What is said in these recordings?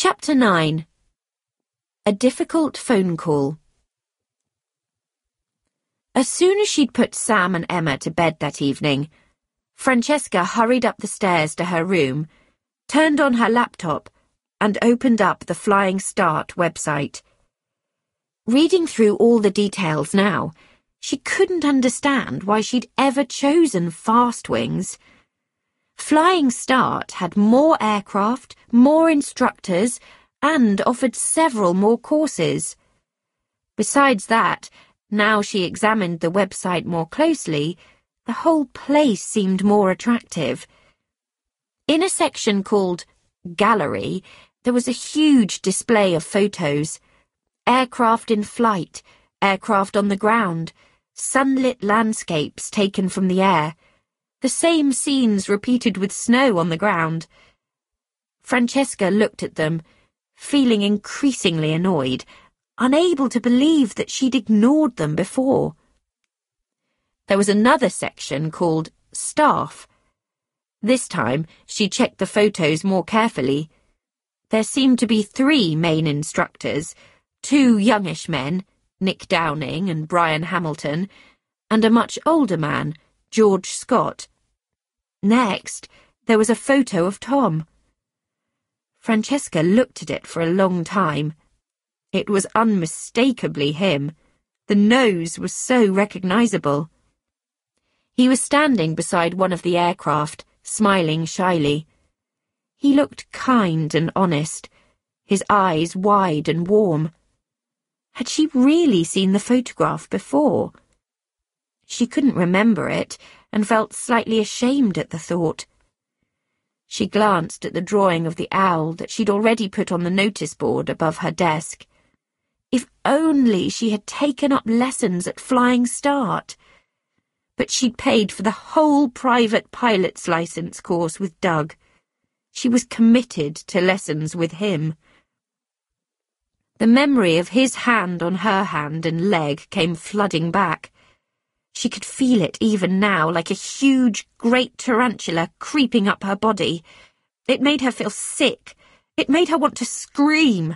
Chapter 9. A difficult phone call. As soon as she'd put Sam and Emma to bed that evening, Francesca hurried up the stairs to her room, turned on her laptop, and opened up the Flying Start website. Reading through all the details now, she couldn't understand why she'd ever chosen Fast Wings. Flying Start had more aircraft, more instructors, and offered several more courses. Besides that, now she examined the website more closely, the whole place seemed more attractive. In a section called Gallery, there was a huge display of photos. Aircraft in flight, aircraft on the ground, sunlit landscapes taken from the air, the same scenes repeated with snow on the ground. Francesca looked at them, feeling increasingly annoyed, unable to believe that she'd ignored them before. There was another section called Staff. This time, she checked the photos more carefully. There seemed to be 3 main instructors, 2 youngish men, Nick Downing and Brian Hamilton, and a much older man, George Scott. Next, there was a photo of Tom. Francesca looked at it for a long time. It was unmistakably him. The nose was so recognizable. He was standing beside one of the aircraft, smiling shyly. He looked kind and honest, his eyes wide and warm. Had she really seen the photograph before? She couldn't remember it and felt slightly ashamed at the thought. She glanced at the drawing of the owl that she'd already put on the notice board above her desk. If only she had taken up lessons at Flying Start. But she'd paid for the whole private pilot's license course with Doug. She was committed to lessons with him. The memory of his hand on her hand and leg came flooding back. She could feel it even now, like a huge, great tarantula creeping up her body. It made her feel sick. It made her want to scream.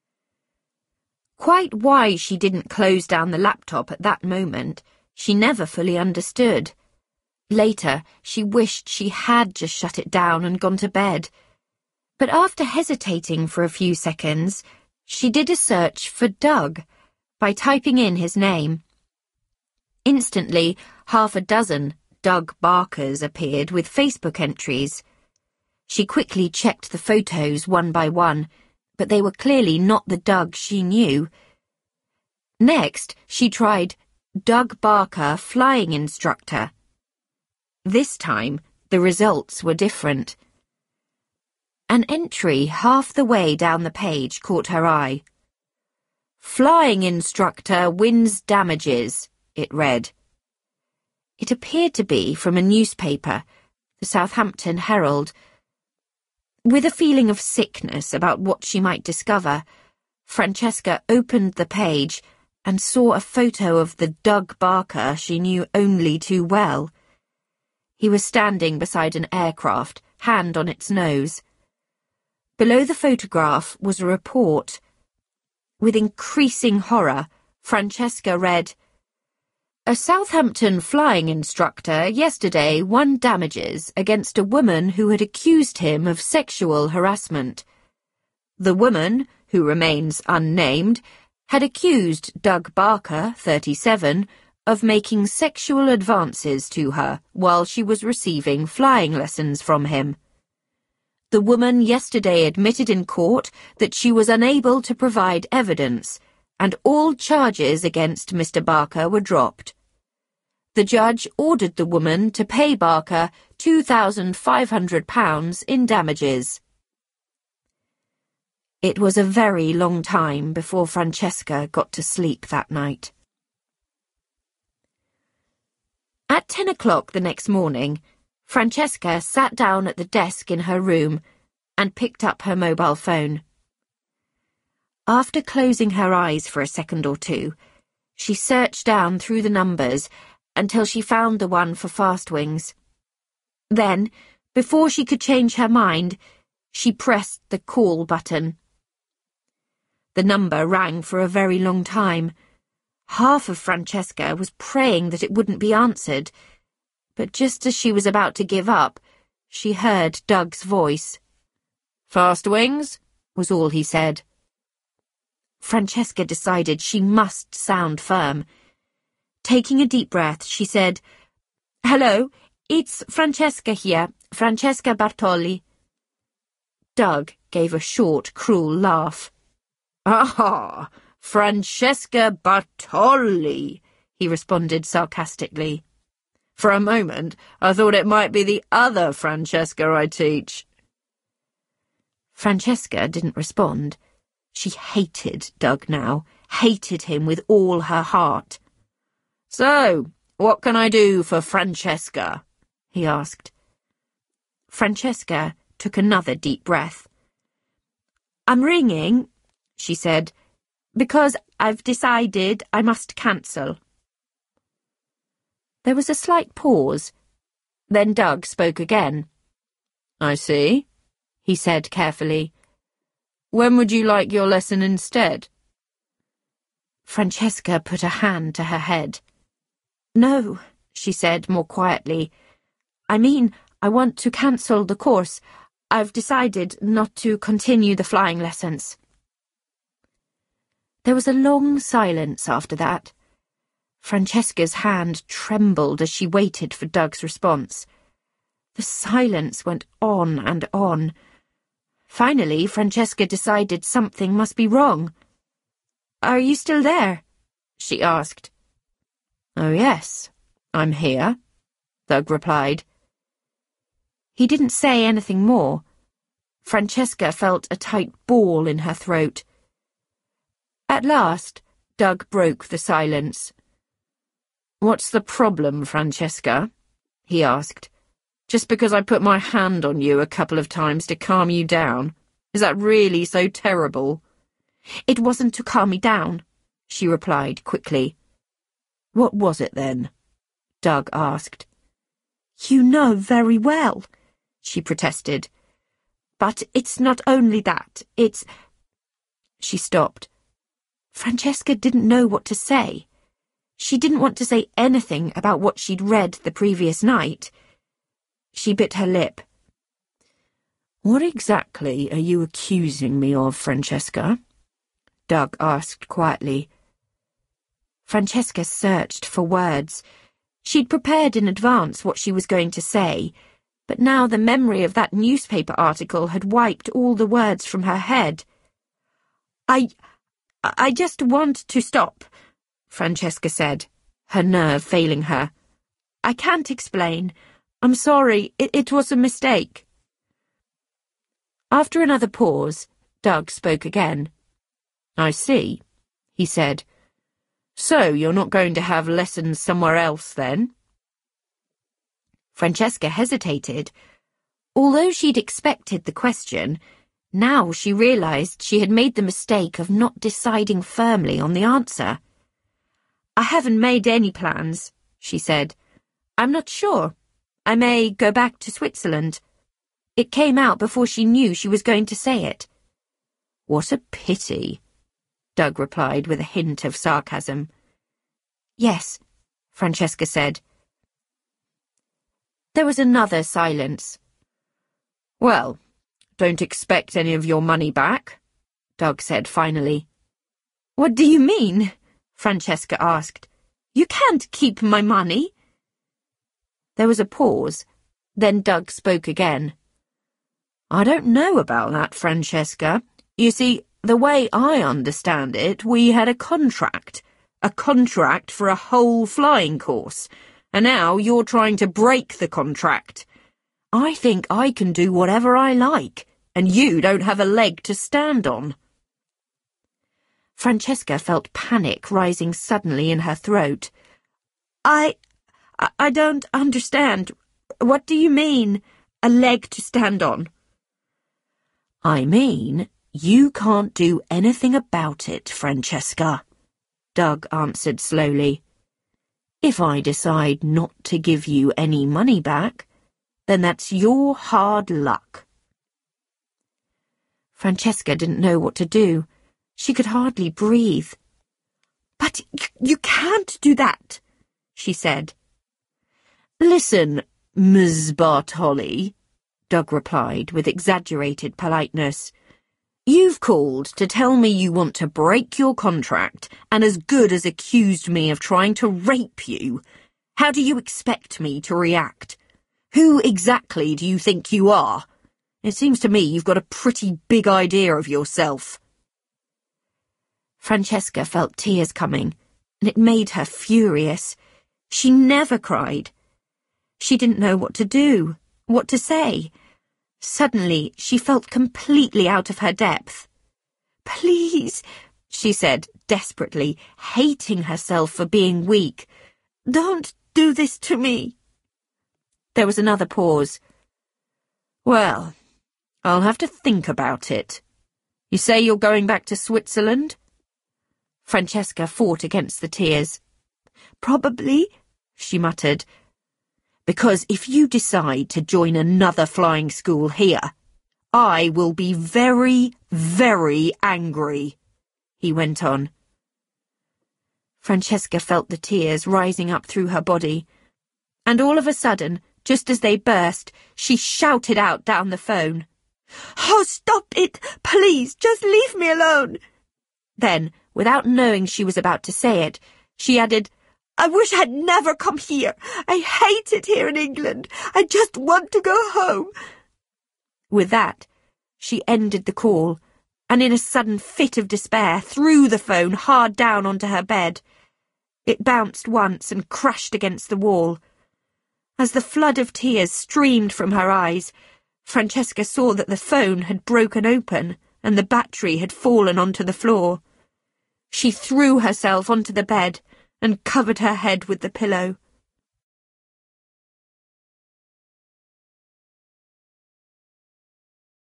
Quite why she didn't close down the laptop at that moment, she never fully understood. Later, she wished she had just shut it down and gone to bed. But after hesitating for a few seconds, she did a search for Doug by typing in his name. Instantly, 6 Doug Barkers appeared with Facebook entries. She quickly checked the photos one by one, but they were clearly not the Doug she knew. Next, she tried Doug Barker Flying Instructor. This time, the results were different. An entry half the way down the page caught her eye. Flying Instructor wins damages, it read. It appeared to be from a newspaper, the Southampton Herald. With a feeling of sickness about what she might discover, Francesca opened the page and saw a photo of the Doug Barker she knew only too well. He was standing beside an aircraft, hand on its nose. Below the photograph was a report. With increasing horror, Francesca read, A Southampton flying instructor yesterday won damages against a woman who had accused him of sexual harassment. The woman, who remains unnamed, had accused Doug Barker, 37, of making sexual advances to her while she was receiving flying lessons from him. The woman yesterday admitted in court that she was unable to provide evidence, and all charges against Mr. Barker were dropped. The judge ordered the woman to pay Barker £2,500 in damages. It was a very long time before Francesca got to sleep that night. At 10 o'clock the next morning, Francesca sat down at the desk in her room and picked up her mobile phone. After closing her eyes for a second or two, she searched down through the numbers until she found the one for Fast Wings. Then, before she could change her mind, she pressed the call button. The number rang for a very long time. Half of Francesca was praying that it wouldn't be answered, but just as she was about to give up, she heard Doug's voice. "Fast wings?" was all he said. Francesca decided she must sound firm. Taking a deep breath, she said, "Hello, it's Francesca here, Francesca Bartoli." Doug gave a short, cruel laugh. "Ah, Francesca Bartoli," he responded sarcastically. "For a moment, I thought it might be the other Francesca I teach." Francesca didn't respond. She hated Doug now, hated him with all her heart. "So, what can I do for Francesca?" he asked. Francesca took another deep breath. "I'm ringing," she said, "because I've decided I must cancel." There was a slight pause. Then Doug spoke again. "I see," he said carefully. "When would you like your lesson instead?" Francesca put a hand to her head. "No," she said more quietly. "I mean, I want to cancel the course. I've decided not to continue the flying lessons." There was a long silence after that. Francesca's hand trembled as she waited for Doug's response. The silence went on and on. Finally, Francesca decided something must be wrong. "Are you still there?" she asked. "Oh, yes, I'm here," Doug replied. He didn't say anything more. Francesca felt a tight ball in her throat. At last, Doug broke the silence. "What's the problem, Francesca?" he asked. "Just because I put my hand on you a couple of times to calm you down? Is that really so terrible?" "It wasn't to calm me down," she replied quickly. "What was it then?" Doug asked. "You know very well," she protested. "But it's not only that, it's—" She stopped. Francesca didn't know what to say. She didn't want to say anything about what she'd read the previous night. She bit her lip. "What exactly are you accusing me of, Francesca?" Doug asked quietly. Francesca searched for words. She'd prepared in advance what she was going to say, but now the memory of that newspaper article had wiped all the words from her head. I just want to stop," Francesca said, her nerve failing her. "I can't explain. I'm sorry. It was a mistake." After another pause, Doug spoke again. "I see," he said. "So you're not going to have lessons somewhere else, then?" Francesca hesitated. Although she'd expected the question, now she realized she had made the mistake of not deciding firmly on the answer. "I haven't made any plans," she said. "I'm not sure. I may go back to Switzerland." It came out before she knew she was going to say it. "What a pity," Doug replied with a hint of sarcasm. "Yes," Francesca said. There was another silence. "Well, don't expect any of your money back," Doug said finally. "What do you mean?" Francesca asked. "You can't keep my money." There was a pause. Then Doug spoke again. "I don't know about that, Francesca. You see, the way I understand it, we had a contract for a whole flying course, and now you're trying to break the contract. I think I can do whatever I like, and you don't have a leg to stand on." Francesca felt panic rising suddenly in her throat. I don't understand. What do you mean, a leg to stand on?" "I mean, you can't do anything about it, Francesca," Doug answered slowly. "If I decide not to give you any money back, then that's your hard luck." Francesca didn't know what to do. She could hardly breathe. "But you can't do that," she said. "Listen, Ms. Bartoli," Doug replied with exaggerated politeness. "You've called to tell me you want to break your contract and as good as accused me of trying to rape you. How do you expect me to react? Who exactly do you think you are? It seems to me you've got a pretty big idea of yourself." Francesca felt tears coming, and it made her furious. She never cried. She didn't know what to do, what to say. Suddenly, she felt completely out of her depth. "Please," she said desperately, hating herself for being weak, "don't do this to me." There was another pause. "Well, I'll have to think about it. You say you're going back to Switzerland?" Francesca fought against the tears. "Probably," she muttered. "Because if you decide to join another flying school here, I will be very, very angry," he went on. Francesca felt the tears rising up through her body, and all of a sudden, just as they burst, she shouted out down the phone, "Oh, stop it! Please, just leave me alone!" Then, without knowing she was about to say it, she added, "I wish I'd never come here. I hate it here in England. I just want to go home." With that, she ended the call, and in a sudden fit of despair, threw the phone hard down onto her bed. It bounced once and crashed against the wall. As the flood of tears streamed from her eyes, Francesca saw that the phone had broken open and the battery had fallen onto the floor. She threw herself onto the bed and covered her head with the pillow.